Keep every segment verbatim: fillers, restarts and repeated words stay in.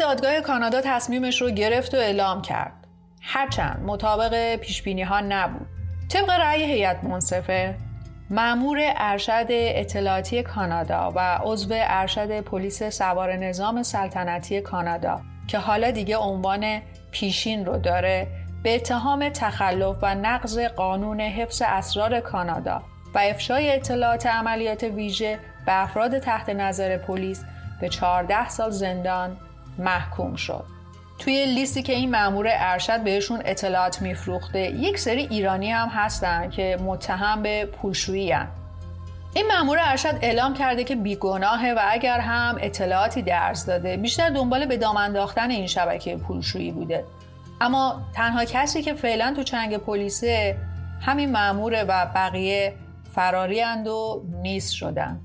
دادگاه کانادا تصمیمش رو گرفت و اعلام کرد. هرچند مطابق پیشبینی ها نبود. طبق رأی هیئت منصفه، مأمور ارشد اطلاعاتی کانادا و عضو ارشد پلیس سوار نظام سلطنتی کانادا که حالا دیگه عنوان پیشین رو داره، به اتهام تخلف و نقض قانون حفظ اسرار کانادا و افشای اطلاعات عملیات ویژه به افراد تحت نظر پلیس به چهارده سال زندان محکوم شد. توی لیستی که این مأمور ارشد بهشون اطلاعات میفروخته یک سری ایرانی هم هستن که متهم به پولشویی هستن. این مأمور ارشد اعلام کرده که بیگناهه و اگر هم اطلاعاتی درز داده بیشتر دنبال به دام انداختن این شبکه پولشویی بوده. اما تنها کسی که فعلا تو چنگ پلیسه همین مأموره و بقیه فراری اند و نیست شدن.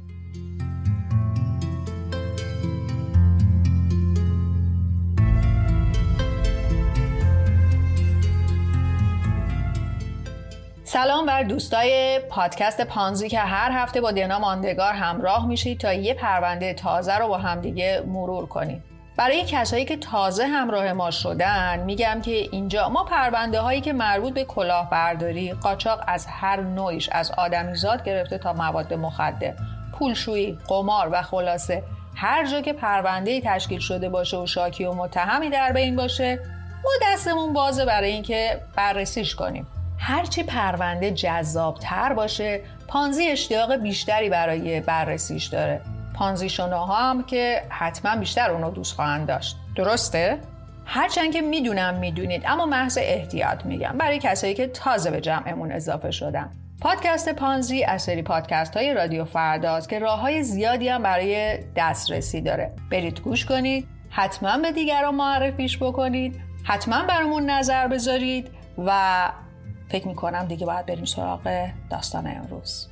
سلام بر دوستای پادکست پانزی که هر هفته با دینا ماندگار همراه میشید تا یه پرونده تازه رو با هم دیگه مرور کنیم. برای کسایی که تازه همراه ما شدن میگم که اینجا ما پرونده هایی که مربوط به کلاهبرداری، قاچاق از هر نوعش، از آدمیزاد گرفته تا مواد مخدر، پولشویی، قمار و خلاصه هر جا که پرونده‌ای تشکیل شده باشه و شاکی و متهمی در بین باشه، ما دستمون بازه برای اینکه بررسیش کنیم. هرچی پرونده جذابتر باشه، پانزی اشتیاق بیشتری برای بررسیش داره. پانزی شناها هم که حتما بیشتر اونو دوست خواهند داشت. درسته؟ هرچند که میدونم میدونید، اما محض احتیاط میگم برای کسایی که تازه به جمعمون اضافه شدن. پادکست پانزی از سری پادکست های رادیو فرداست که راه های زیادی هم برای دسترسی داره. برید گوش کنید، حتما به دیگران معرفیش بکنید، حتما برامون نظر بذارید و فکر میکنم دیگه باید بریم سراغ داستان امروز.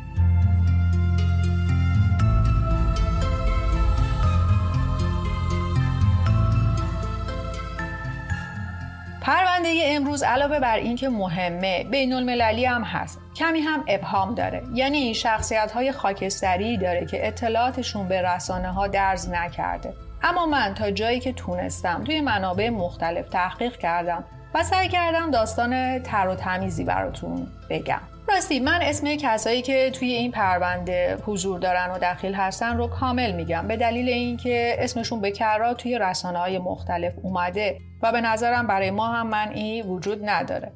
پرونده امروز علاوه بر این که مهمه، بین المللی هم هست، کمی هم ابهام داره. یعنی شخصیت‌های خاکستری داره که اطلاعاتشون به رسانه‌ها درز نکرده. اما من تا جایی که تونستم توی منابع مختلف تحقیق کردم و سعی کردم داستان تر و تمیزی براتون بگم. راستی من اسم کسایی که توی این پرونده حضور دارن و دخیل هستن رو کامل میگم، به دلیل اینکه اسمشون به کرات توی رسانه‌های مختلف اومده و به نظرم برای ما هم منعی وجود نداره.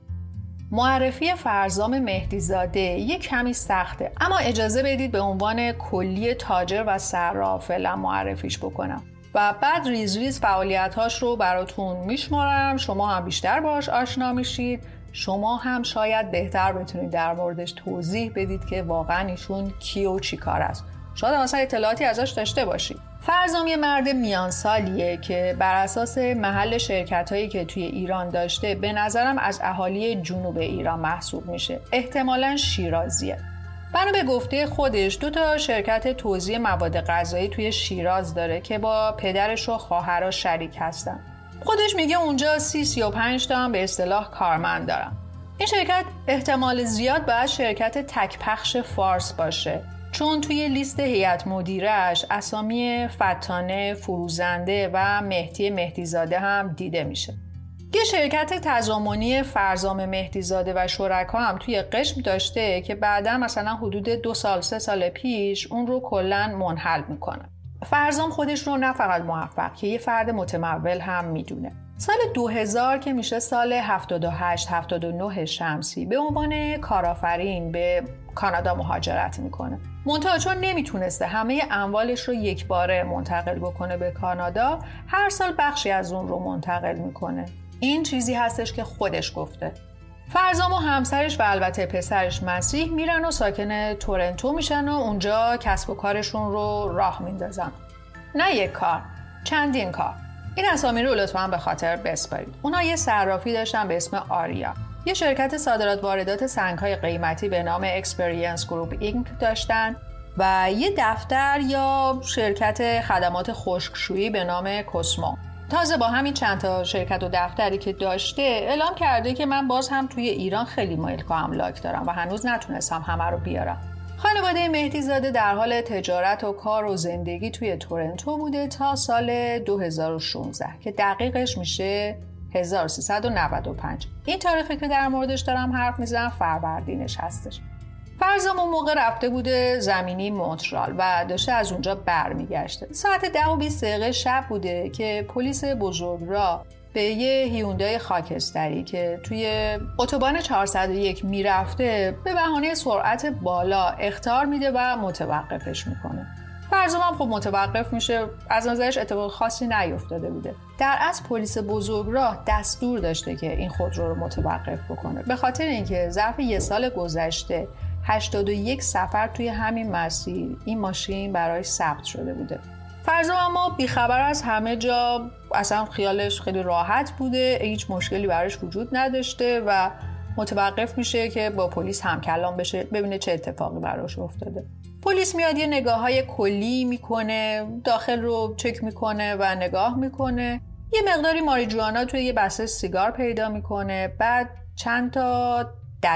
معرفی فرزام مهدیزاده یک کمی سخته، اما اجازه بدید به عنوان کلی تاجر و صراف فعلا معرفیش بکنم و بعد ریز ریز فعالیت‌هاش رو براتون میشمارم. شما هم بیشتر باهاش آشنا میشید، شما هم شاید بهتر بتونید در موردش توضیح بدید که واقعا ایشون کی و چی کار است. شاید مثلا اطلاعاتی ازش داشته باشید. فرزام یه مرد میان سالیه که بر اساس محل شرکت‌هایی که توی ایران داشته به نظرم از اهالی جنوب ایران محسوب میشه. احتمالاً شیرازیه. بنا به گفته خودش دو تا شرکت توزیع مواد غذایی توی شیراز داره که با پدرش و خواهرش شریک هستن. خودش میگه اونجا سی سی و پنج تا هم به اصطلاح کارمند دارن. این شرکت احتمال زیاد باید شرکت تک پخش فارس باشه، چون توی لیست هیئت مدیرش اسامی فتانه، فروزنده و مهدی مهدیزاده هم دیده میشه. یه شرکت تضامنی فرزام مهدیزاده و شرکا هم توی قشم داشته که بعدا مثلا حدود دو سال سه سال پیش اون رو کلاً منحل میکنه. فرزام خودش رو نه فقط موفق که یه فرد متمول هم میدونه. سال دو هزار که میشه سال هفتاد و هشت هفتاد و نه شمسی به عنوان کارآفرین به کانادا مهاجرت میکنه. منتها چون نمیتونسته همه اموالش رو یک باره منتقل بکنه به کانادا، هر سال بخشی از اون رو منتقل میکنه. این چیزی هستش که خودش گفته. فرزام و همسرش و البته پسرش مسیح میرن و ساکن تورنتو میشن و اونجا کسب و کارشون رو راه میندازن. نه یک کار، چندین کار. این اسامی رو لطفاً به خاطر بسپارید. اونا یه صرافی داشتن به اسم آریا. یه شرکت صادرات واردات سنگ‌های قیمتی به نام اکسپریانس گروپ اینک داشتن و یه دفتر یا شرکت خدمات خشکشویی به نام کوسمو. تازه با همین چند تا شرکت و دفتری که داشته اعلام کرده که من باز هم توی ایران خیلی ملک و املاک دارم و هنوز نتونستم همه رو بیارم. خانواده مهدیزاده در حال تجارت و کار و زندگی توی تورنتو بوده تا سال دو هزار و شانزده که دقیقش میشه هزار و سیصد و نود و پنج. این تاریخی که در موردش دارم حرف میزنم فروردینش هستش. فرزام اون موقع رفته بوده زمینی مونترال و داشته از اونجا برمیگشته. ساعت ده و بیست دقیقه شب بوده که پلیس بزرگراه به یه هیوندای خاکستری که توی اتوبان چهارصد و یک میرفته به بهانه سرعت بالا اخطار میده و متوقفش میکنه. فرزام هم خب متوقف میشه، از نظرش اتفاق خاصی نیفتاده بوده. در اصل پلیس بزرگراه دستور داشته که این خودرو رو متوقف بکنه، به خاطر اینکه ظرف یه سال گذشته هشتاد و یک سفر توی همین مسیر این ماشین برایش ثبت شده بوده. فرزام اما بیخبر از همه جا، اصلا خیالش خیلی راحت بوده، هیچ مشکلی براش وجود نداشته و متوقف میشه که با پلیس همکلام بشه ببینه چه اتفاقی براش افتاده. پلیس میاد یه نگاه‌های کلی میکنه، داخل رو چک میکنه و نگاه میکنه. یه مقداری ماریجوانا توی یه بسته سیگار پیدا میکنه. بعد چند تا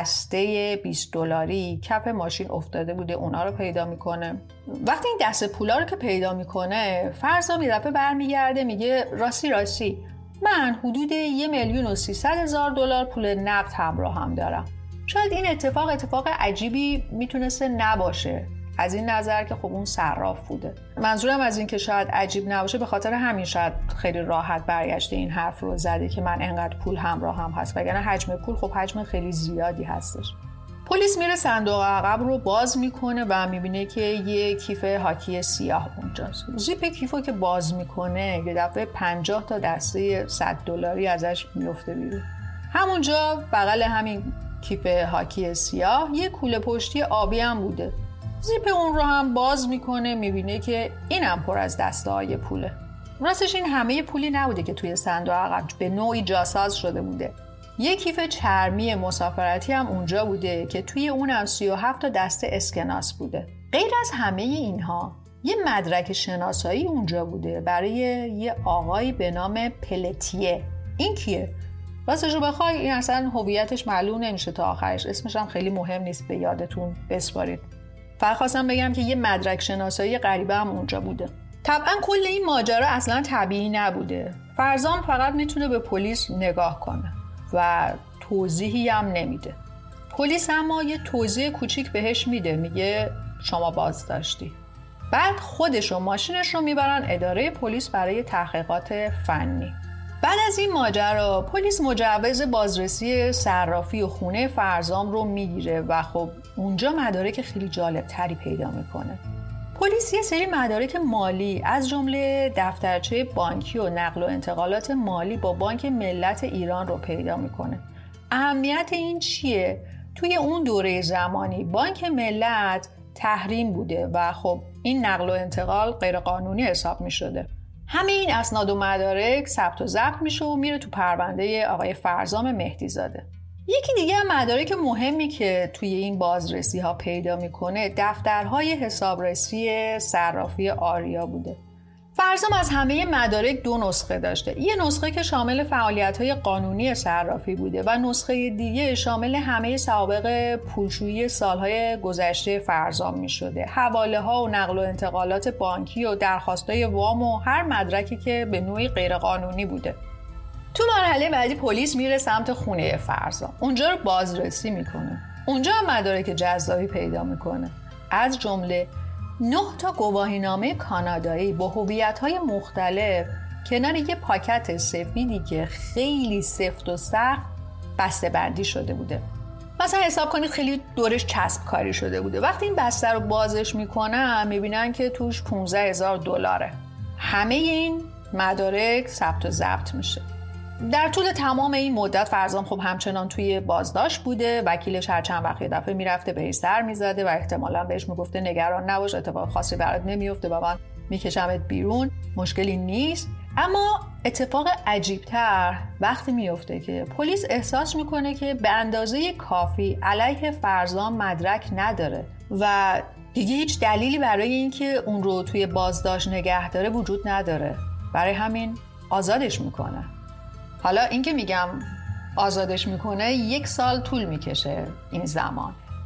دسته بیست دلاری کف ماشین افتاده بوده، اونا رو پیدا میکنه. وقتی این دسته پولا رو که پیدا میکنه، فرزام یه دفعه برمیگرده میگه راستی راستی من حدود یه میلیون و سیصد هزار دلار پول نقد همراه هم دارم. شاید این اتفاق اتفاق عجیبی میتونسته نباشه، از این نظر که خب اون صراف بوده. منظورم از این که شاید عجیب نباشه به خاطر همین شاید خیلی راحت برگشته این حرف رو زده که من انقدر پول همراه هم هست، وگرنه حجم پول خب حجم خیلی زیادی هستش. پلیس میره صندوق عقب رو باز میکنه و میبینه که یه کیف هاکی سیاه اونجاست. زیپ کیفو که باز میکنه یه دفعه پنجاه تا دسته صد دلاری ازش میفته بیرون. همونجا بغل همین کیف هاکی سیاه یه کوله پشتی آبی هم بوده. زیپ اون رو هم باز میکنه، میبینه که اینم پر از دسته های پوله. راستش این همه پولی نبوده که توی صندوق عقب، به نوعی جاساز شده بوده. یک کیف چرمی مسافرتی هم اونجا بوده که توی اونم سی و هفت تا دسته اسکناس بوده. غیر از همه اینها یه مدرک شناسایی اونجا بوده برای یه آقایی به نام پلتیه. این کیه؟ راستش رو بخوای این اصلا هویتش معلوم نمیشه تا آخرش، اسمش هم خیلی مهم نیست به یادتون بسپارید. فقط خواستم بگم که یه مدرک شناسایی غریبه هم اونجا بوده. طبعا کل این ماجرا اصلا طبیعی نبوده. فرزام فقط میتونه به پلیس نگاه کنه و توضیحی هم نمیده. پلیس اما یه توضیح کوچیک بهش میده، میگه شما بازداشتی. بعد خودش و ماشینش رو میبرن اداره پلیس برای تحقیقات فنی. بعد از این ماجرا پلیس مجوز بازرسی صرافی و خونه فرزام رو میگیره و خب اونجا مدارک خیلی جالب تری پیدا میکنه. پلیس یه سری مدارک مالی از جمله دفترچه بانکی و نقل و انتقالات مالی با بانک ملت ایران رو پیدا میکنه. اهمیت این چیه؟ توی اون دوره زمانی بانک ملت تحریم بوده و خب این نقل و انتقال غیر قانونی حساب میشده. همه این اسناد و مدارک ثبت و ضبط میشه و میره تو پرونده آقای فرزام مهدیزاده. یکی دیگه هم مدارک مهمی که توی این بازرسی ها پیدا میکنه دفترهای حسابرسی صرافی آریا بوده. فرزام از همه مدارک دو نسخه داشته. یه نسخه که شامل فعالیت‌های قانونی صرافی بوده و نسخه دیگه شامل همه سوابق پولشویی سالهای گذشته فرزام می‌شده. حواله‌ها و نقل و انتقالات بانکی و درخواست‌های وام و هر مدرکی که به نوعی غیرقانونی بوده. تو مرحله بعدی پلیس میره سمت خونه فرزام. اونجا رو بازرسی میکنه. اونجا هم مدارک جذابی پیدا میکنه. از جمله نه تا گواهینامه کانادایی با هویت‌های مختلف کنار یه پاکت سفیدی که خیلی سفت و سخت بسته بندی شده بوده. مثلا حساب کنید خیلی دورش چسب کاری شده بوده. وقتی این بسته رو بازش میکنن میبینن که توش پانزده هزار دلاره. همه این مدارک ثبت و ضبط میشه. در طول تمام این مدت فرزام خب همچنان توی بازداشت بوده. وکیلش هر چند وقت یه دفعه میرفته بهش سر میزده و احتمالاً بهش میگفته نگران نباش، اتفاق خاصی برات نمیفته و من میکشمت بیرون، مشکلی نیست. اما اتفاق عجیبتر وقتی میفته که پلیس احساس میکنه که به اندازه کافی علیه فرزام مدرک نداره و دیگه هیچ دلیلی برای اینکه اون رو توی بازداشت نگه داره وجود نداره. برای همین آزادش میکنه. حالا این که میگم آزادش میکنه یک سال طول میکشه این زمان.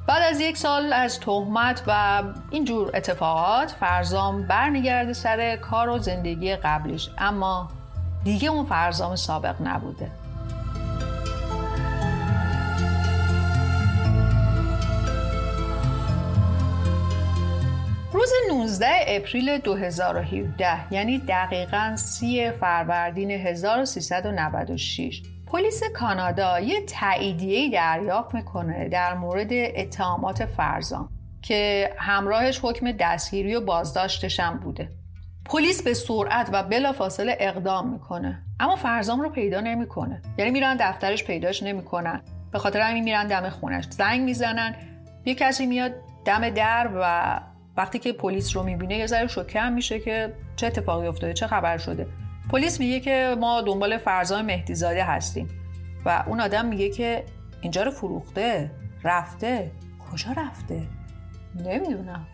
بعد از یک سال از تهمت و اینجور اتفاقات فرزام برمیگرده سر کار و زندگی قبلیش، اما دیگه اون فرزام سابق نبوده. روز نوزده اپریل دو هزار و هفده، یعنی دقیقاً سی فروردین هزار و سیصد و نود و شش، پلیس کانادا یه تاییدیه‌ای دریافت میکنه در مورد اتهامات فرزام که همراهش حکم دستگیری و بازداشتش هم بوده. پلیس به سرعت و بلافاصله اقدام میکنه، اما فرزام رو پیدا نمیکنه. یعنی میرن دفترش پیداش نمیکنن، به خاطر همین میرن دم خونش، زنگ میزنن، یه کسی میاد دم در و وقتی که پلیس رو میبینه یه ذره شوکه هم میشه که چه اتفاقی افتاده، چه خبر شده. پلیس میگه که ما دنبال فرزام مهدیزاده هستیم و اون آدم میگه که اینجا رو فروخته، رفته. کجا رفته؟ نمیدونم.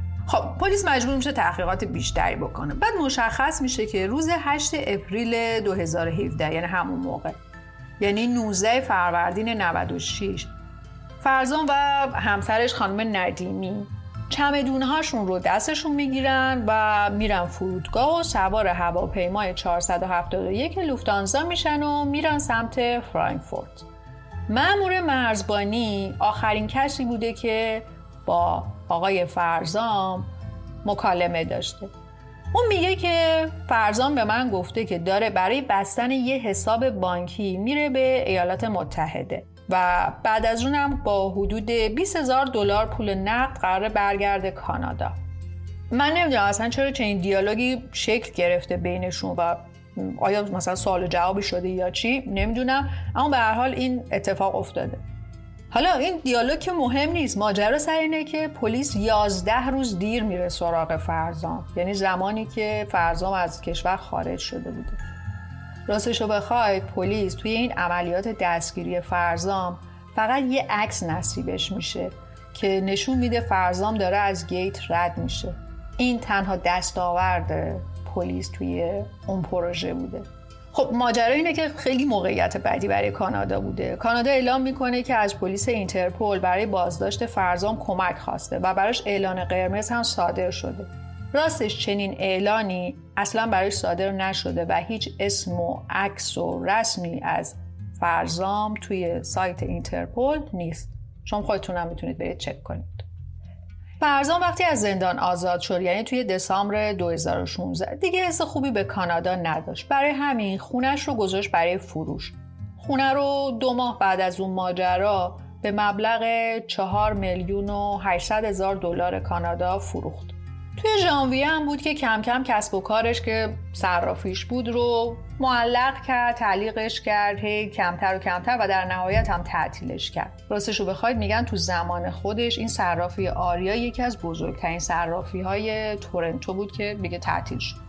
خب پلیس مجبور میشه تحقیقات بیشتری بکنه. بعد مشخص میشه که روز هشت اپریل دو هزار و هفده، یعنی همون موقع، یعنی نوزده فروردین نود و شش، فرزام و همسرش خانم ندیمی چمدونهاشون رو دستشون میگیرن و میرن فرودگاه و سوار هواپیمای چهارصد و هفتاد و یک لوفتانزا میشن و میرن سمت فرانکفورت. مأمور مرزبانی آخرین کسی بوده که با آقای فرزام مکالمه داشته. اون میگه که فرزام به من گفته که داره برای بستن یه حساب بانکی میره به ایالات متحده و بعد از اونم با حدود بیست هزار دلار پول نقد قراره برگرده کانادا. من نمیدونم اصلا چرا چنین دیالوگی شکل گرفته بینشون و آیا مثلا سوال و جوابی شده یا چی نمیدونم، اما به هر حال این اتفاق افتاده. حالا این دیالوگ که مهم نیست، ماجرا سر اینه که پلیس یازده روز دیر میره سراغ فرزام، یعنی زمانی که فرزام از کشور خارج شده بوده. راستشو بخواید پلیس توی این عملیات دستگیری فرزام فقط یه عکس نصیبش میشه که نشون میده فرزام داره از گیت رد میشه. این تنها دستاورد پلیس توی اون پروژه بوده. خب ماجرا اینه که خیلی موقعیت بدی برای کانادا بوده. کانادا اعلام میکنه که از پلیس اینترپل برای بازداشت فرزام کمک خواسته و براش اعلان قرمز هم صادر شده. راستش چنین اعلانی اصلا براش صادر نشده و هیچ اسم و عکس و رسمی از فرزام توی سایت اینترپل نیست. شما خودتون هم میتونید برید چک کنید. فرزام وقتی از زندان آزاد شد، یعنی توی دسامبر دو هزار و شانزده، دیگه حس خوبی به کانادا نداشت. برای همین خونش رو گذاشت برای فروش. خونه رو دو ماه بعد از اون ماجرا به مبلغ چهار میلیون و هشتصد هزار دلار کانادا فروخت. توی ژانویه هم بود که کم کم کسب و کارش که صرافیش بود رو معلق کرد، تعلیقش کرد، هی کمتر و کمتر و در نهایت هم تعطیلش کرد. راستش رو بخواید میگن تو زمان خودش این صرافی آریا یکی از بزرگترین صرافی های تورنتو بود که دیگه تعطیل شد.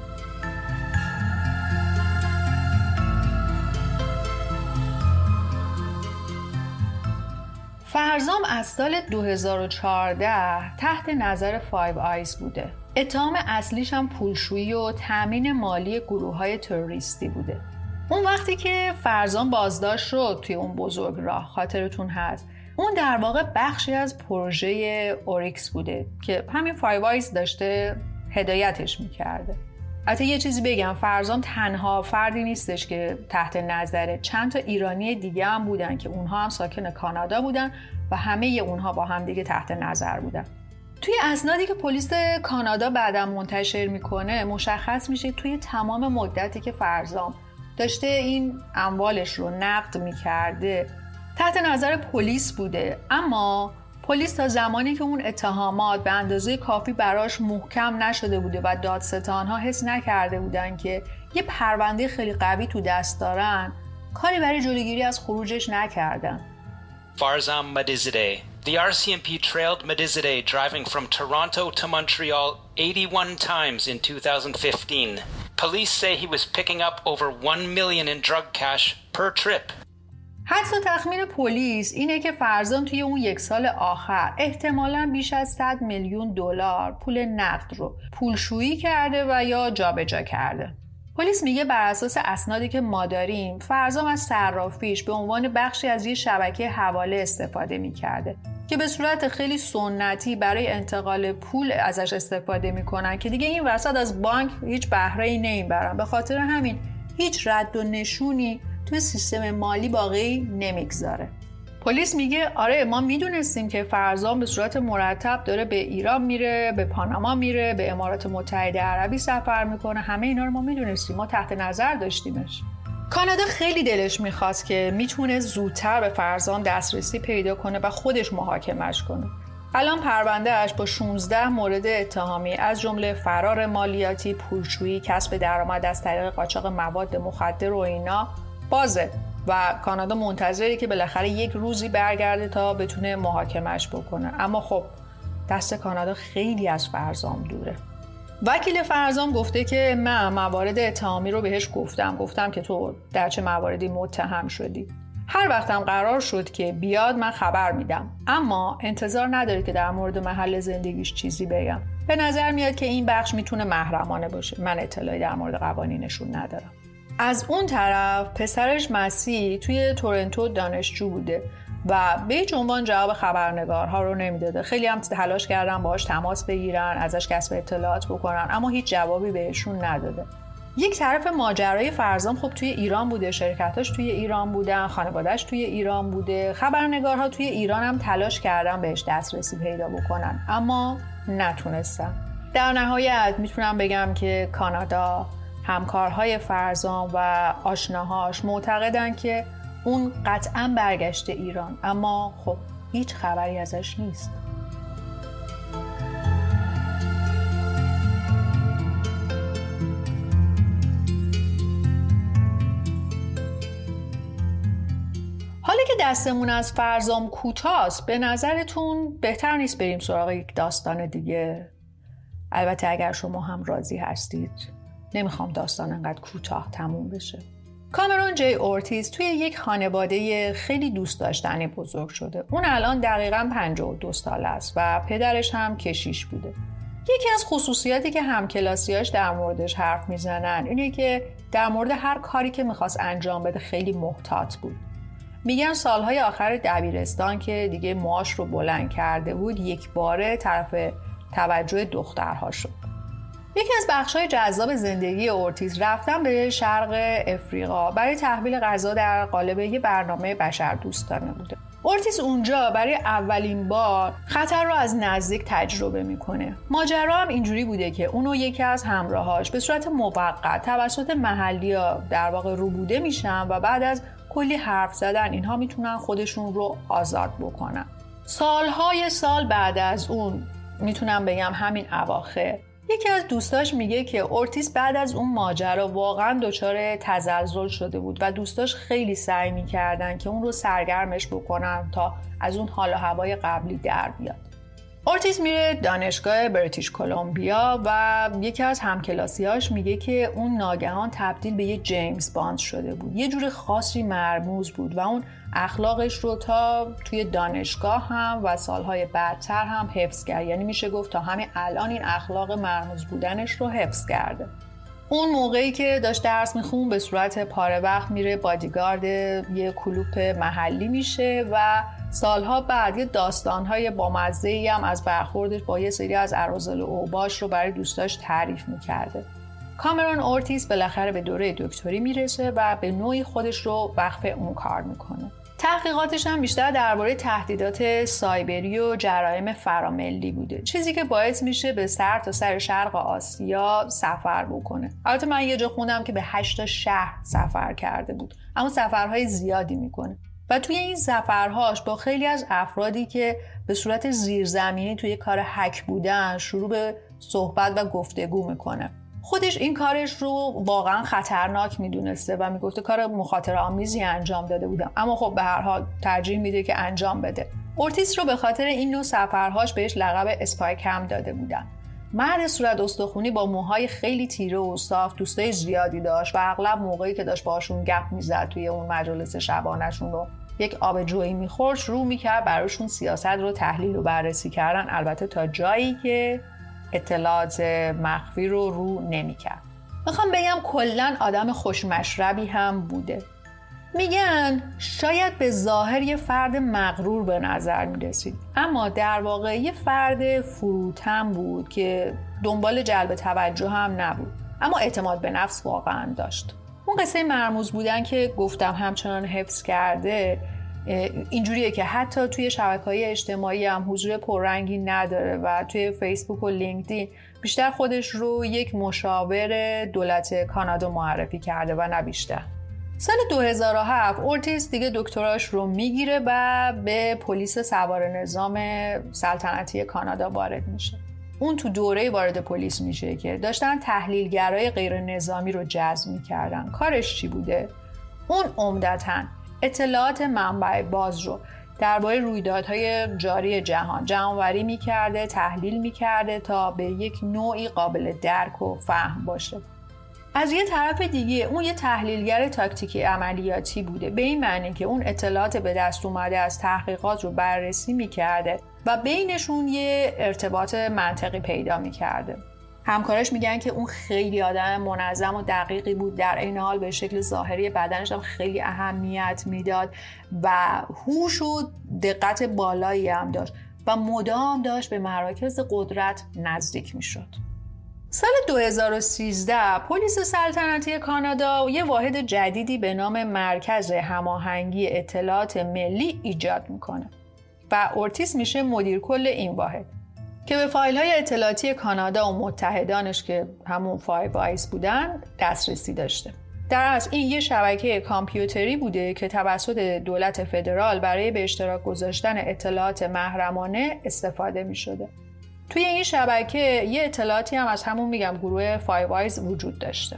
فرزام از سال دو هزار و چهارده تحت نظر فایو آیز بوده. اتهام اصلیش هم پولشویی و تامین مالی گروه‌های تروریستی بوده. اون وقتی که فرزام بازداشت شد توی اون بزرگ راه، خاطرتون هست، اون در واقع بخشی از پروژه اوریکس بوده که همین فایو آیز داشته هدایتش میکرده. البته یه چیزی بگم، فرزام تنها فردی نیستش که تحت نظره. چند تا ایرانی دیگه هم بودن که اونها هم ساکن کانادا بودن و همه اونها با هم دیگه تحت نظر بودن. توی اسنادی که پلیس کانادا بعداً منتشر میکنه مشخص میشه توی تمام مدتی که فرزام داشته این اموالش رو نقد میکرده تحت نظر پلیس بوده، اما پلیس تا زمانی که اون اتهامات به اندازه کافی براش محکم نشده بوده و دادستان‌ها حس نکرده بودن که یه پرونده خیلی قوی تو دست دارن، کاری برای جلوگیری از خروجش نکردن. Farzam Madizadeh. The R C M P trailed Madizadeh driving from Toronto to Montreal eighty-one times in two thousand fifteen. Police say he was picking up over one million in drug cash per trip. حتی تخمین پلیس اینه که فرزام توی اون یک سال آخر احتمالاً بیش از صد میلیون دلار پول نقد رو پولشویی کرده و یا جابجا کرده. پلیس میگه بر اساس اسنادی که ما داریم فرزام از صرافیش به عنوان بخشی از یه شبکه حواله استفاده میکرده که به صورت خیلی سنتی برای انتقال پول ازش استفاده میکنن که دیگه این وسط از بانک هیچ بهره‌ای نمیبرن. به خاطر همین هیچ رد و نشونی توی سیستم مالی باقی نمیگذاره. پلیس میگه آره ما میدونستیم که فرزام به صورت مرتب داره به ایران میره، به پاناما میره، به امارات متحده عربی سفر میکنه. همه اینا رو ما میدونستیم، ما تحت نظر داشتیمش. کانادا خیلی دلش میخواست که میتونه زودتر به فرزام دسترسی پیدا کنه و خودش محاکمش کنه. الان پرونده‌اش با شانزده مورد اتهامی از جمله فرار مالیاتی، پولشویی، کسب درآمد از طریق قاچاق مواد مخدر و اینا بازه و کانادا منتظره که بالاخره یک روزی برگرده تا بتونه محاکمش بکنه. اما خب دست کانادا خیلی از فرزام دوره. وکیل فرزام گفته که من موارد اتهامی رو بهش گفتم گفتم که تو در چه مواردی متهم شدی. هر وقتم قرار شد که بیاد من خبر میدم، اما انتظار نداره که در مورد محل زندگیش چیزی بگم. به نظر میاد که این بخش میتونه محرمانه باشه. من اطلاعی در مورد قوانینشون ندارم. از اون طرف پسرش مسیح توی تورنتو دانشجو بوده و به هیچ عنوان جواب خبرنگارها رو نمیداده. خیلی هم تلاش کردن باهاش تماس بگیرن، ازش کسب اطلاعات بکنن، اما هیچ جوابی بهشون نداده. یک طرف ماجرای فرزام خب توی ایران بوده، شرکتاش توی ایران بودن، خانواده‌اش توی ایران بوده. خبرنگارها توی ایران هم تلاش کردن بهش دسترسی پیدا بکنن، اما نتونستن. در نهایت میتونم بگم که کانادا، همکارهای فرزام و آشناهاش معتقدن که اون قطعاً برگشته ایران، اما خب هیچ خبری ازش نیست. حالا که دستمون از فرزام کوتاست، به نظرتون بهتر نیست بریم سراغ یک داستان دیگه؟ البته اگر شما هم راضی هستید. نمیخوام داستان انقدر کوتاه تموم بشه. کامرون جی اورتیز توی یک خانواده خیلی دوست داشتنی بزرگ شده. اون الان دقیقاً پنجاه و دو ساله است و پدرش هم کشیش بوده. یکی از خصوصیاتی که همکلاسیاش در موردش حرف میزنن اینه که در مورد هر کاری که میخواست انجام بده خیلی محتاط بود. میگن سالهای آخر دبیرستان که دیگه موهاش رو بلند کرده بود، یک باره طرف توجه دخترها شد. یکی از بخش‌های جذاب زندگی اورتیز رفتن به شرق افریقا برای تحویل غذا در قالب یه برنامه بشردوستانه بوده. اورتیز اونجا برای اولین بار خطر رو از نزدیک تجربه میکنه. ماجرا هم اینجوری بوده که اونو یکی از همراهاش به صورت موقت توسط محلی‌ها در واقع روبوده میشن و بعد از کلی حرف زدن اینها میتونن خودشون رو آزاد بکنن. سالهای سال بعد از اون، میتونم بگم همین اواخر، یکی از دوستاش میگه که اورتیز بعد از اون ماجرا واقعا دچار تزلزل شده بود و دوستاش خیلی سعی میکردن که اون رو سرگرمش بکنن تا از اون حال و هوای قبلی در بیاد. اورتیز میره دانشگاه بریتیش کلمبیا و یکی از همکلاسیاش میگه که اون ناگهان تبدیل به یه جیمز باند شده بود. یه جور خاصی مرموز بود و اون اخلاقش رو تا توی دانشگاه هم و سالهای بعدتر هم حفظ کرد. یعنی میشه گفت تا همین الان این اخلاق مرموز بودنش رو حفظ کرده. اون موقعی که داشت درس میخون به صورت پاره وقت میره بادیگارد یه کلوپ محلی میشه و سالها بعد یه داستانهای بامزه‌ای هم از برخوردش با یه سری از اراذل و اوباش رو برای دوستاش تعریف میکرده. کامرون اورتیز بالاخره به دوره دکتری میرسه و به نوعی خودش رو وقف اون کار میکنه. تحقیقاتش هم بیشتر درباره تهدیدات سایبری و جرایم فراملی بوده، چیزی که باعث میشه به سر تا سر شرق آسیا سفر بکنه. البته من یه جا خوندم که به هشت شهر سفر کرده بود، اما سفرهای زیادی میکنه و توی این سفرهاش با خیلی از افرادی که به صورت زیرزمینی توی کار هک بودن شروع به صحبت و گفتگو میکنه. خودش این کارش رو واقعا خطرناک میدونسته و میگفته کار مخاطره آمیزی انجام داده بودم، اما خب به هر حال ترجیح میده که انجام بده. اورتیز رو به خاطر این نوع سفرهاش بهش لقب اسپای کم داده بودن. مرد صورت استخونی با موهای خیلی تیره و صاف، دوستای زیادی داشت و اغلب موقعی که داشت باشون گپ میزد توی اون مجالس شبانه‌شون رو یک آبجویی میخورد، شروع میکرد براشون سیاست رو تحلیل و بررسی کردن، البته تا جایی که اطلاعات مخفی رو رو نمیکرد. میخوام بگم کلاً آدم خوشمشربی هم بوده. میگن شاید به ظاهر یه فرد مغرور به نظر میرسید، اما در واقع یه فرد فروتن بود که دنبال جلب توجه هم نبود، اما اعتماد به نفس واقعا داشت. اون قصه مرموز بودن که گفتم همچنان حفظ کرده اینجوریه که حتی توی شبکه‌های اجتماعی هم حضور پررنگی نداره و توی فیسبوک و لینکدین بیشتر خودش رو یک مشاور دولت کانادا معرفی کرده و نه بیشتر. سال دو هزار و هفت اورتیز دیگه دکتراش رو میگیره و به پلیس سوار نظام سلطنتی کانادا وارد میشه. اون تو دوره وارد پلیس میشه که داشتن تحلیلگرای غیر نظامی رو جذب میکردن. کارش چی بوده؟ اون عمدتاً اطلاعات منبع باز رو درباره رویدادهای جاری جهان جمع‌آوری میکرده، تحلیل میکرده تا به یک نوعی قابل درک و فهم باشه. از یه طرف دیگه اون یه تحلیلگر تاکتیکی عملیاتی بوده، به این معنی که اون اطلاعات به دست اومده از تحقیقات رو بررسی میکرده و بینشون یه ارتباط منطقی پیدا میکرده. همکارش میگن که اون خیلی آدم منظم و دقیقی بود، در این حال به شکل ظاهری بدنش هم خیلی اهمیت میداد و هوش و دقت بالایی هم داشت و مدام داشت به مراکز قدرت نزدیک میشد. سال دو هزار و سیزده پلیس سلطنتی کانادا یه واحد جدیدی به نام مرکز هماهنگی اطلاعات ملی ایجاد میکنه و اورتیز میشه مدیر کل این واحد که به فایل‌های اطلاعاتی کانادا و متحدانش که همون فایو آیز بودن دسترسی داشته. در اصل این یه شبکه کامپیوتری بوده که توسط دولت فدرال برای به اشتراک گذاشتن اطلاعات محرمانه استفاده می‌شده. توی این شبکه یه اطلاعاتی هم از همون میگم گروه فایو آیز وجود داشته.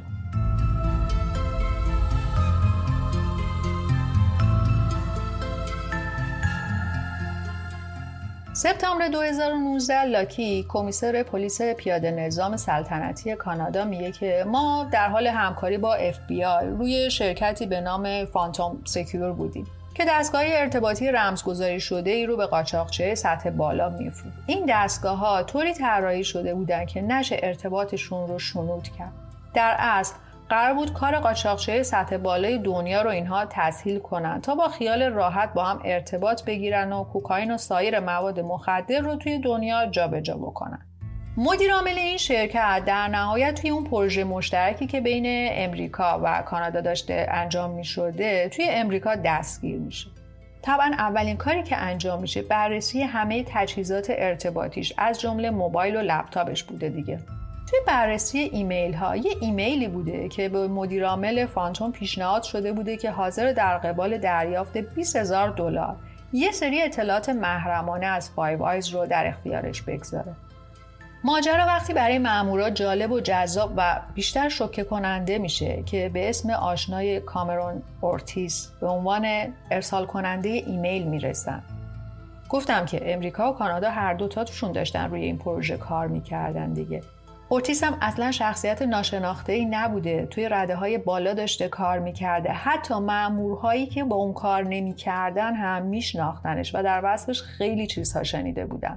سپتامبر دو هزار و نوزده لاکی کمیسر پلیس پیاده نظام سلطنتی کانادا میگه که ما در حال همکاری با اف بی آی روی شرکتی به نام فانتوم سکیور بودیم که دستگاه ارتباطی رمزگذاری شده ای رو به قاچاقچی سطح بالا میفروخت. این دستگاه ها طوری طراحی شده بودن که نشه ارتباطشون رو شنود کرد. در اصل قرار بود کار قاچاقچی سطح بالای دنیا رو اینها تسهیل کنن تا با خیال راحت با هم ارتباط بگیرن و کوکائین و سایر مواد مخدر رو توی دنیا جابجا بکنن. مدیر عامل این شرکت در نهایت توی اون پروژه مشترکی که بین امریکا و کانادا داشته انجام می‌شده توی امریکا دستگیر میشه. طبعا اولین کاری که انجام میشه بررسی همه تجهیزات ارتباطیش از جمله موبایل و لپتاپش بوده دیگه. توی بررسی ایمیل ها یه ایمیلی بوده که به مدیر عامل فانتوم پیشنهاد شده بوده که حاضر در قبال دریافت بیست هزار دلار یه سری اطلاعات محرمانه از فایو آیز رو در اختیارش بگذاره. ماجرا وقتی برای مامورا جالب و جذاب و بیشتر شوکه کننده میشه که به اسم آشنای کامرون اورتیز به عنوان ارسال کننده ایمیل میرسن. گفتم که امریکا و کانادا هر دو تاشون داشتن روی این پروژه کار میکردن دیگه. اورتیز هم اصلا شخصیت ناشناخته‌ای نبوده، توی رده‌های بالا داشته کار میکرده، حتی مامورهایی که با اون کار نمیکردن هم میشناختنش و در وصفش خیلی چیزها شنیده بودن.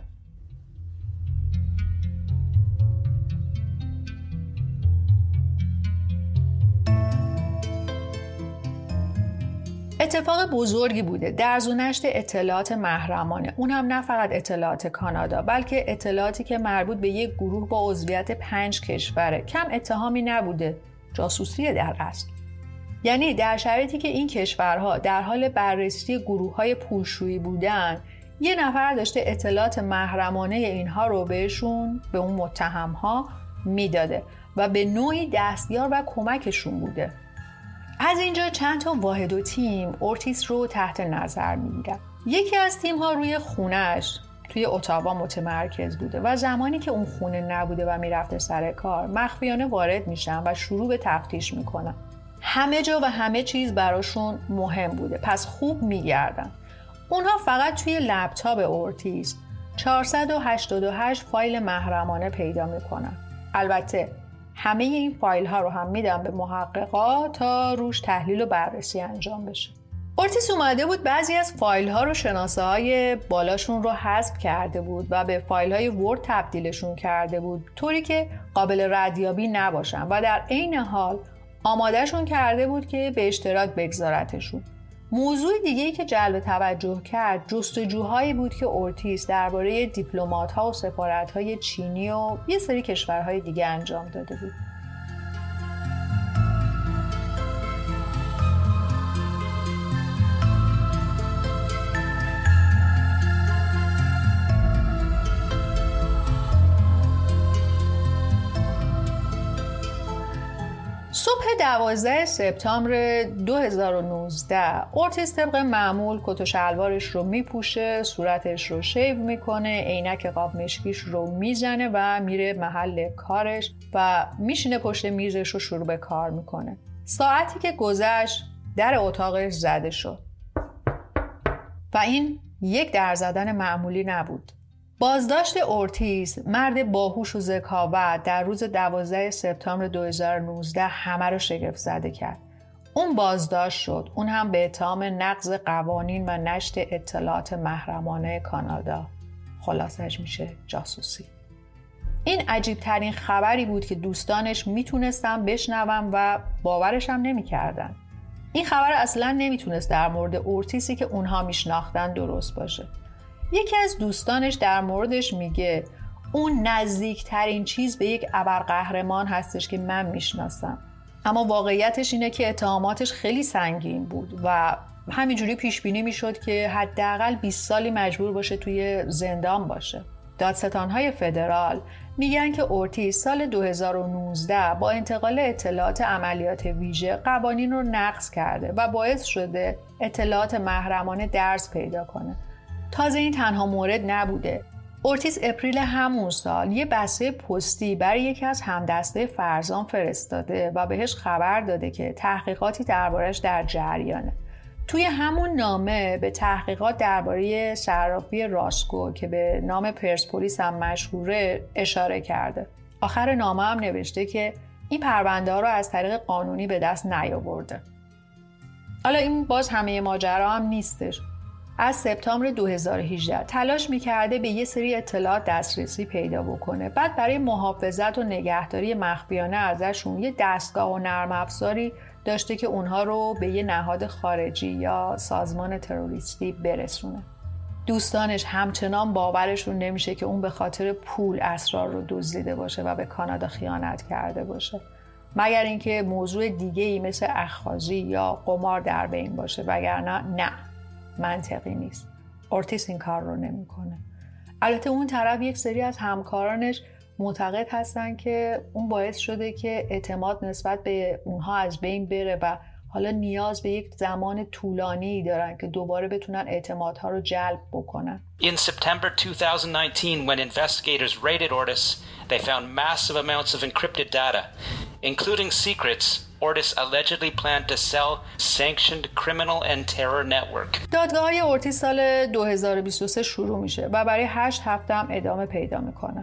اتفاق بزرگی بوده درز و نشت اطلاعات محرمانه، اون هم نه فقط اطلاعات کانادا بلکه اطلاعاتی که مربوط به یک گروه با عضویت پنج کشوره. کم اتهامی نبوده، جاسوسیه در اصل. یعنی در شرایطی که این کشورها در حال بررسی گروه‌های پولشویی بودن، یه نفر داشته اطلاعات محرمانه اینها رو بهشون، به اون متهم‌ها میداده و به نوعی دستیار و کمکشون بوده. از اینجا چند تا واحد و تیم اورتیز رو تحت نظر میگیرن. یکی از تیم‌ها روی خونه‌اش توی اتاوا متمرکز بوده و زمانی که اون خونه نبوده و میرفته سر کار مخفیانه وارد میشن و شروع به تفتیش میکنن. همه جا و همه چیز براشون مهم بوده، پس خوب میگردن. اونها فقط توی لپتاپ اورتیز چهارصد و هشتاد و هشت فایل محرمانه پیدا میکنن. البته همه این فایل ها رو هم میدم به محققا تا روش تحلیل و بررسی انجام بشه. اورتیز اومده بود بعضی از فایل ها رو شناسه های بالاشون رو حذف کرده بود و به فایل های ورد تبدیلشون کرده بود طوری که قابل ردیابی نباشن و در عین حال آمادهشون کرده بود که به اشتراک بگذارتشون. موضوع دیگه‌ای که جلب توجه کرد جستجوهایی بود که اورتیز درباره دیپلمات‌ها و سفارت‌های چینی و یه سری کشورهای دیگه انجام داده بود. صبح دوازده سپتامبر دو هزار و نوزده اورتیز طبق معمول کت و شلوارش رو میپوشه، صورتش رو شیو میکنه، عینک قاب مشکیش رو میزنه و میره محل کارش و میشینه پشت میزش رو شروع به کار میکنه. ساعتی که گذشت در اتاقش زده شد و این یک در زدن معمولی نبود. بازداشت اورتیز، مرد باهوش و ذکاوت، در روز دوازده سپتامبر دو هزار و نوزده همه رو شگفت زده کرد. اون بازداشت شد، اون هم به اتهام نقض قوانین و نشر اطلاعات محرمانه کانادا. خلاصش میشه جاسوسی. این عجیب ترین خبری بود که دوستانش میتونستن بشنون و باورش هم نمیکردن. این خبر اصلا نمیتونست در مورد اورتیزی که اونها میشناختن درست باشه. یکی از دوستانش در موردش میگه اون نزدیکترین چیز به یک ابرقهرمان هستش که من میشناسم. اما واقعیتش اینه که اتهاماتش خیلی سنگین بود و همینجوری پیش بینی میشد که حداقل بیست سالی مجبور باشه توی زندان باشه. دادستانهای فدرال میگن که اورتیز سال دو هزار و نوزده با انتقال اطلاعات عملیات ویژه قوانین رو نقض کرده و باعث شده اطلاعات محرمانه درز پیدا کنه. تازه این تنها مورد نبوده. اورتیز اپریل همون سال یه بسته پستی برای یکی از همدسته فرزان فرستاده و بهش خبر داده که تحقیقاتی دربارش در جریانه. توی همون نامه به تحقیقات درباره صرافی راسکو که به نام پرسپولیس هم مشهوره اشاره کرده. آخر نامه هم نوشته که این پرونده ها رو از طریق قانونی به دست نیاورده. حالا این باز همه ماجرا هم نیستش. از سپتامبر دو هزار و هجده تلاش میکرده به یه سری اطلاعات دسترسی پیدا بکنه. بعد برای محافظت و نگهداری مخفیانه ازشون یه دستگاه و نرم افزاری داشته که اونها رو به یه نهاد خارجی یا سازمان تروریستی برسونه. دوستانش همچنان باورشون نمیشه که اون به خاطر پول اسرار رو دزدیده باشه و به کانادا خیانت کرده باشه، مگر اینکه موضوع دیگه‌ای مثل اخاذی یا قمار در بین باشه، وگرنه نه، منطقی نیست. اورتیز این کار رو نمیکنه. البته اون طرف یک سری از همکارانش معتقد هستن که اون باعث شده که اعتماد نسبت به اونها از بین بره و حالا نیاز به یک زمان طولانی دارن که دوباره بتونن اعتمادها رو جلب بکنن. In September twenty nineteen, when investigators raided Ortis, they found massive amounts of encrypted data, including secrets Ortis allegedly planned to sell sanctioned criminal and terror network. دادگاه‌های اورتیز سال دو هزار و بیست و سه شروع میشه و برای هشت هفته هم ادامه پیدا میکنه.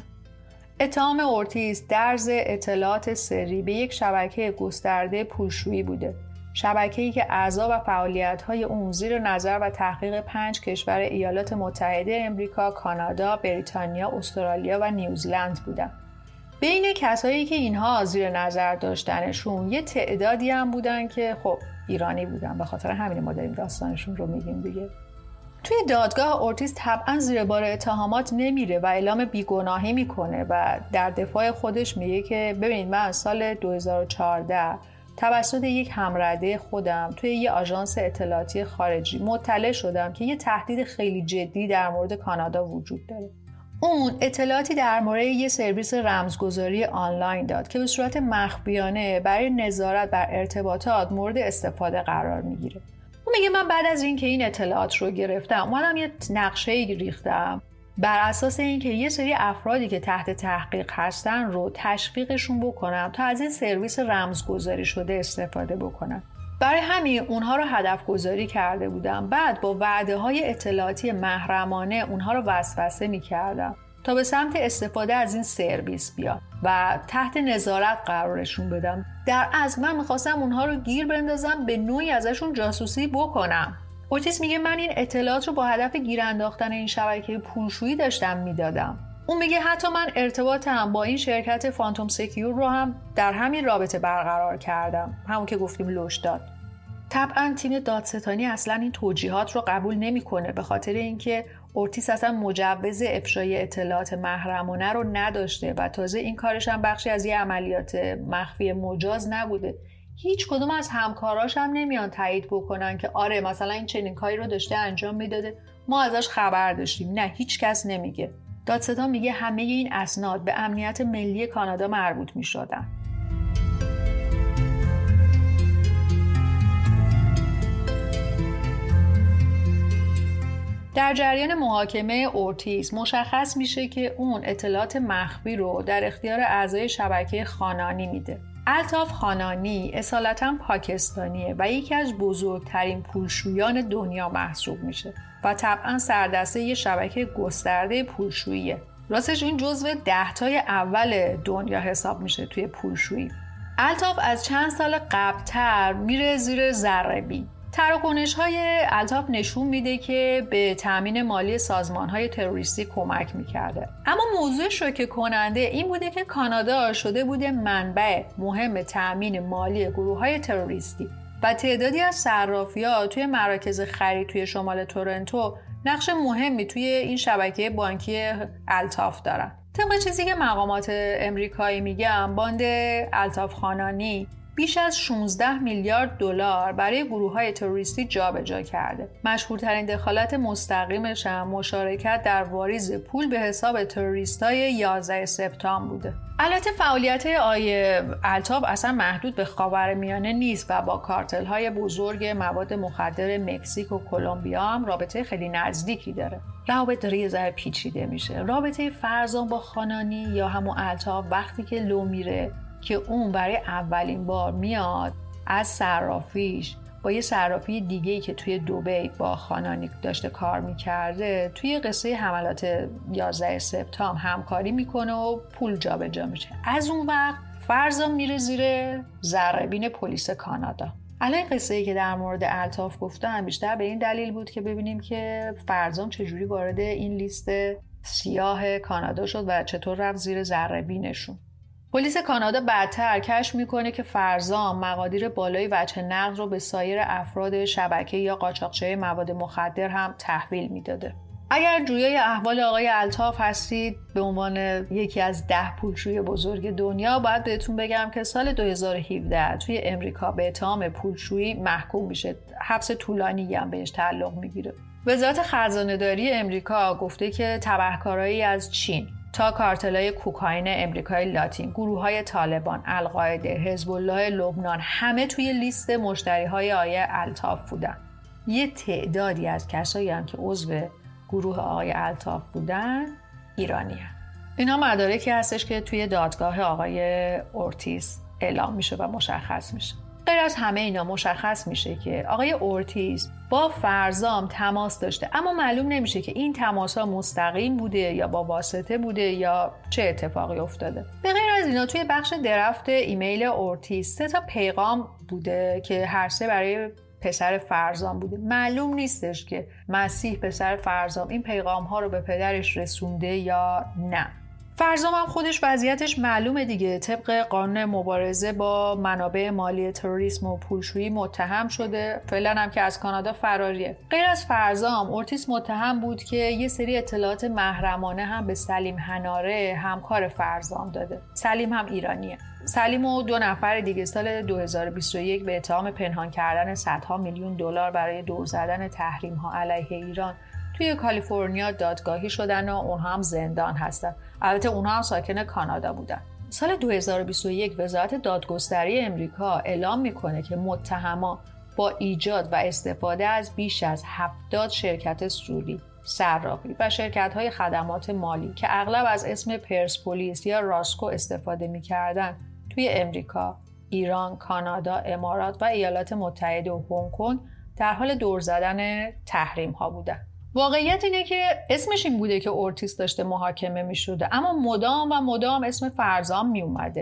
اتهام اورتیز درز اطلاعات سری به یک شبکه گسترده پولشویی بوده. شبکه‌ای که اعضا و فعالیت‌های اون زیر نظر و تحقیق پنج کشور ایالات متحده امریکا، کانادا، بریتانیا، استرالیا و نیوزلند بودن. بین کسایی که اینها زیر نظر داشتنشون یه تعدادی هم بودن که خب ایرانی بودن، به خاطر همین ما داریم داستانشون رو میگیم دیگه. توی دادگاه اورتیز طبعاً زیر بار اتهامات نمیره و اعلام بیگناهی میکنه و در دفاع خودش میگه که ببینید من سال دو هزار و چهارده توسط یک همرده خودم توی یه آژانس اطلاعاتی خارجی مطلع شدم که یه تهدید خیلی جدی در مورد کانادا وجود داره. اون اطلاعاتی در مورد یه سرویس رمزگذاری آنلاین داد که به صورت مخفیانه برای نظارت بر ارتباطات مورد استفاده قرار میگیره. اون میگه من بعد از این که این اطلاعات رو گرفتم اومدم یه نقشه‌ای ریختم بر اساس اینکه یه سری افرادی که تحت تحقیق هستن رو تشویقشون بکنم تا از این سرویس رمزگذاری شده استفاده بکنن. برای همین اونها رو هدف گذاری کرده بودم. بعد با وعده های اطلاعاتی محرمانه اونها رو وسوسه می کردم تا به سمت استفاده از این سرویس بیان و تحت نظارت قرارشون بدم. در اصل من میخواستم اونها رو گیر بندازم، به نوعی ازشون جاسوسی بکنم. اورتیز میگه من این اطلاعات رو با هدف گیر انداختن این شبکه پولشویی داشتم میدادم. اون میگه حتی من ارتباطم با این شرکت فانتوم سکیور رو هم در همین رابطه برقرار کردم، همون که گفتیم لوش داد. طبعا تیم دادستانی اصلا این توجیهات رو قبول نمیکنه، به خاطر اینکه اورتیس اصلا مجوز افشای اطلاعات محرمانه رو نداشته و تازه این کارش هم بخشی از یه عملیات مخفی مجاز نبوده. هیچ کدوم از همکاراش هم نمیان تایید بکنن که آره مثلا این چنین کاری رو داشته انجام میداده، ما ازش خبر داشتیم. نه، هیچ کس نمیگه. دادستان میگه همه این اسناد به امنیت ملی کانادا مربوط میشدن. در جریان محاکمه اورتیس مشخص میشه که اون اطلاعات مخفی رو در اختیار اعضای شبکه خانانی میده. الطاف خانانی اصالتاً پاکستانیه و یکی از بزرگترین پولشویان دنیا محسوب میشه و طبعاً سردسته یه شبکه گسترده پولشوییه. راستش این جزو دهتای اول دنیا حساب میشه توی پولشویی. الطاف از چند سال قبلتر میره زیر ذره‌بین. تراکنش‌های الطاف نشون میده که به تامین مالی سازمان‌های تروریستی کمک میکرده. اما موضوع شوکه کننده این بوده که کانادا شده بوده منبع مهم تامین مالی گروه‌های تروریستی و تعدادی از صرافی‌ها توی مراکز خرید توی شمال تورنتو نقش مهمی توی این شبکه بانکی الطاف دارن. طبق چیزی که مقامات امریکایی میگن، باند الطاف خانانی بیش از شانزده میلیارد دلار برای گروه‌های تروریستی جابجا کرده. مشهورترین دخالت مستقیمش هم مشارکت در واریز پول به حساب تروریستای یازده سپتامبر بوده. البته فعالیت آقای الطاف اصلا محدود به خاورمیانه نیست و با کارتل‌های بزرگ مواد مخدر مکزیک و کلمبیا هم رابطه خیلی نزدیکی داره. روابط داره یه ذره پیچیده میشه. رابطه فرزان با خانانی یا همون الطاف وقتی که لو میره که اون برای اولین بار میاد از صرافیش با یه صرافی دیگه‌ای که توی دبی با خانانی داشته کار میکرده توی قصه حملات یازده سپتامبر همکاری میکنه و پول جابجا میشه. از اون وقت فرزان میره زیر ذره‌بین پلیس کانادا. الان قصه‌ای که در مورد الطاف گفتم بیشتر به این دلیل بود که ببینیم که فرزان چجوری وارد این لیست سیاه کانادا شد و چطور رفت زیر ذره‌بینشون. پلیس کانادا بعدتر کشف میکنه که فرزان مقادیر بالای وجه نقد رو به سایر افراد شبکه یا قاچاقچی مواد مخدر هم تحویل میداده. اگر جویای احوال آقای الطاف هستید به عنوان یکی از ده پولشوی بزرگ دنیا، باید بهتون بگم که سال دو هزار و هفده توی امریکا به اتهام پولشویی محکوم میشه. حبس طولانی هم بهش تعلق میگیره. وزارت خزانه‌داری امریکا گفته که تبهکارایی از چین تا کارتل‌های کوکائین امریکای لاتین، گروه‌های طالبان، القاعده، حزب الله لبنان همه توی لیست مشتری‌های آقای الطاف بودن. یه تعدادی از کسایی هم که عضو گروه آقای الطاف بودن ایرانی هستند. اینا مدارکی هستش که توی دادگاه آقای اورتیس اعلام میشه و مشخص میشه. غیر از همه اینا مشخص میشه که آقای اورتیس با فرزام تماس داشته، اما معلوم نمیشه که این تماس‌ها مستقیم بوده یا با واسطه بوده یا چه اتفاقی افتاده. به غیر از اینا توی بخش درفت ایمیل اورتیس سه تا پیغام بوده که هر سه برای پسر فرزام بوده. معلوم نیستش که مسیح پسر فرزام این پیغام ها رو به پدرش رسونده یا نه. فرزام هم خودش وضعیتش معلومه دیگه، طبق قانون مبارزه با منابع مالی تروریسم و پولشویی متهم شده، فعلا هم که از کانادا فراریه. غیر از فرزام، اورتیس متهم بود که یه سری اطلاعات محرمانه هم به سلیم هناره همکار فرزام داده. سلیم هم ایرانیه. سلیم و دو نفر دیگه سال دو هزار و بیست و یک به اتهام پنهان کردن صدها میلیون دلار برای دور زدن تحریم ها علیه ایران توی کالیفرنیا دادگاهی شدن و اونها هم زندان هستن. البته اونها هم ساکن کانادا بودن. سال دو هزار و بیست و یک وزارت دادگستری امریکا اعلام میکنه که متهما با ایجاد و استفاده از بیش از هفتاد شرکت سوری، صرافی و شرکت‌های خدمات مالی که اغلب از اسم پرسپولیس یا راسکو استفاده می‌کردن توی امریکا، ایران، کانادا، امارات و ایالات متحده و هنگ کنگ در حال دور زدن تحریم‌ها بودن. واقعیت اینه که اسمش این بوده که اورتیس داشته محاکمه می‌شده، اما مدام و مدام اسم فرزام می اومده.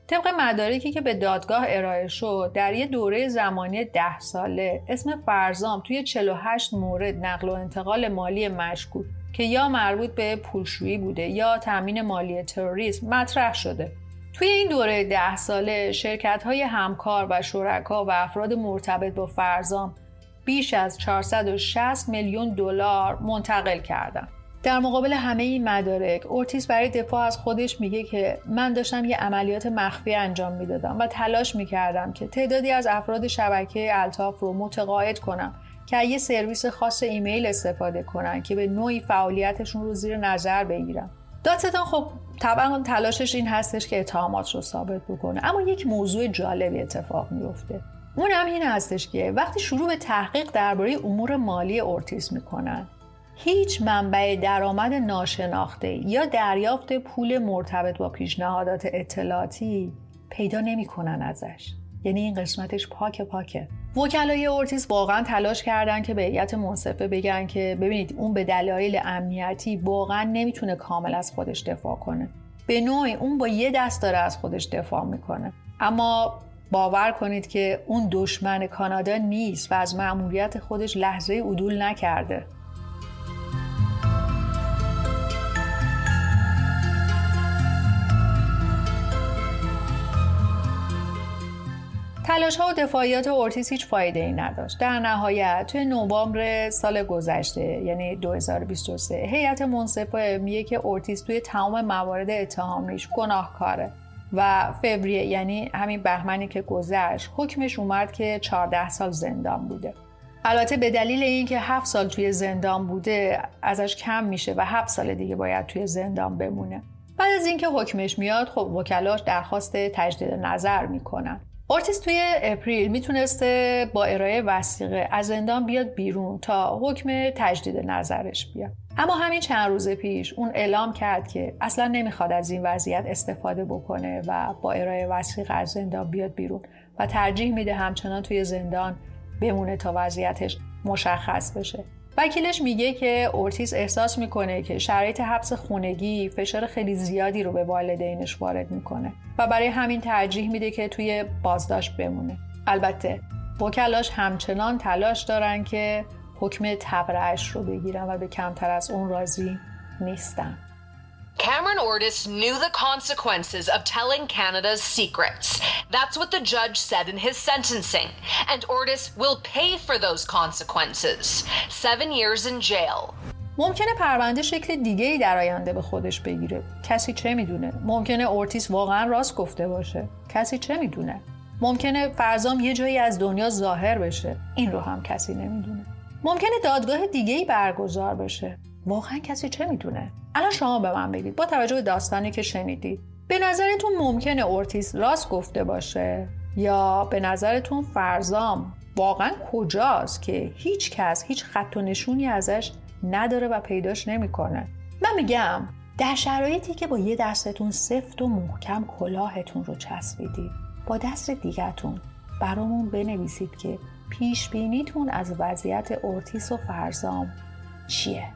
طبق مدارکی که به دادگاه ارائه شد، در یه دوره زمانی ده ساله اسم فرزام توی چهل و هشت مورد نقل و انتقال مالی مشکوک که یا مربوط به پولشویی بوده یا تامین مالی تروریسم مطرح شده. توی این دوره ده ساله شرکت‌های همکار و شرکا و افراد مرتبط با فرزام بیش از چهارصد و شصت میلیون دلار منتقل کردن. در مقابل همه این مدارک، اورتیز برای دفاع از خودش میگه که من داشتم یه عملیات مخفی انجام میدادم و تلاش میکردم که تعدادی از افراد شبکه الطاف رو متقاعد کنم که یه سرویس خاص ایمیل استفاده کنن که به نوعی فعالیتشون رو زیر نظر بگیرن. دادستان خب طبعا تلاشش این هستش که اتهامات رو ثابت بکنه، اما یک موضوع جالبی اتفاق میفته. اون هم این هستش که وقتی شروع به تحقیق درباره امور مالی اورتیز میکنن، هیچ منبع درآمد ناشناخته یا دریافت پول مرتبط با پیشنهادات اطلاعاتی پیدا نمی‌کنن ازش. یعنی این قسمتش پاک پاکه. وکلای اورتیز واقعا تلاش کردن که به هیئت منصفه بگن که ببینید اون به دلایل امنیتی واقعا نمیتونه کامل از خودش دفاع کنه. به نوعی اون با یه دست داره از خودش دفاع میکنه. اما باور کنید که اون دشمن کانادا نیست و از مأموریت خودش لحظه عدول نکرده. تلاش ها و دفاعیات اورتیز هیچ فایده ای نداشت. در نهایت توی نوامبر سال گذشته یعنی دو هزار و بیست و سه هیئت منصفه میگه که اورتیز توی تمام موارد اتهامیش گناهکاره و فوریه یعنی همین بهمنی که گذشت حکمش اومد که چهارده سال زندان بوده. البته به دلیل اینکه هفت سال توی زندان بوده ازش کم میشه و هفت سال دیگه باید توی زندان بمونه. بعد از اینکه حکمش میاد خب وکلاش درخواست تجدید نظر میکنن. اورتیز توی اپریل میتونسته با ارائه وثیقه از زندان بیاد بیرون تا حکم تجدید نظرش بیاد. اما همین چند روز پیش اون اعلام کرد که اصلا نمیخواد از این وضعیت استفاده بکنه و با ارائه وثیقه از زندان بیاد بیرون و ترجیح میده همچنان توی زندان بمونه تا وضعیتش مشخص بشه. وکیلش میگه که اورتیز احساس میکنه که شرایط حبس خونگی فشار خیلی زیادی رو به والدینش وارد میکنه و برای همین ترجیح میده که توی بازداشت بمونه. البته وکلاش همچنان تلاش دارن که حکم تبرئه‌اش رو بگیرن و به کمتر از اون راضی نیستن. Cameron Ortis knew the consequences of telling Canada's secrets. That's what the judge said in his sentencing. And Ortis will pay for those consequences. Seven years in jail. ممکنه پرونده شکل دیگه‌ای در آینده به خودش بگیره. کسی چه میدونه؟ ممکنه اورتیز واقعا راست گفته باشه. کسی چه میدونه؟ ممکنه فرزام یه جایی از دنیا ظاهر بشه. این رو هم کسی نمیدونه. ممکنه دادگاه دیگه‌ای برگزار بشه. واقعا کسی چه میدونه؟ الان شما به من بگید با توجه به داستانی که شنیدید به نظرتون ممکنه اورتیز راست گفته باشه یا به نظرتون فرزام واقعا کجاست که هیچ کس هیچ خط و نشونی ازش نداره و پیداش نمیکنه؟ من میگم در شرایطی که با یه دستتون سفت و محکم کلاهتون رو چسبیدید با دست دیگتون برامون بنویسید که پیش بینیتون از وضعیت اورتیز و فرزام چیه؟